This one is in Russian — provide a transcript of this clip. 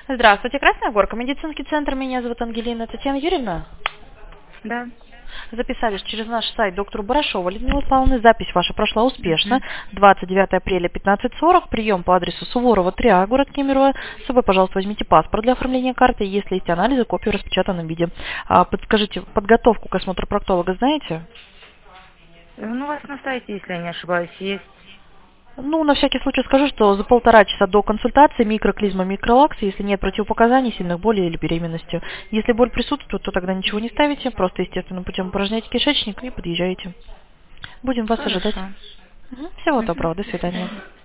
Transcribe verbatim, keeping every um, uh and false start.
Здравствуйте, Красная Горка, медицинский центр, меня зовут Ангелина Татьяна Юрьевна. Да. Записались через наш сайт доктору Барашова Людмилы Павловны. Запись ваша прошла успешно. Мгм. двадцать девятое апреля пятнадцать сорок. Прием по адресу Суворова, три А, город Кемерово. С собой, пожалуйста, возьмите паспорт для оформления карты. Если есть анализы, копию в распечатанном виде. А, подскажите, подготовку к осмотру проктолога знаете? Ну, у вас на сайте, если я не ошибаюсь, есть. Ну, на всякий случай скажу, что за полтора часа до консультации микроклизма, микролакс, если нет противопоказаний, сильных болей или беременности. Если боль присутствует, то тогда ничего не ставите, просто естественным путем упражняйте кишечник и подъезжаете. Будем вас ожидать. Хорошо. Мгм. Всего Мгм. доброго, до До свидания. свидания.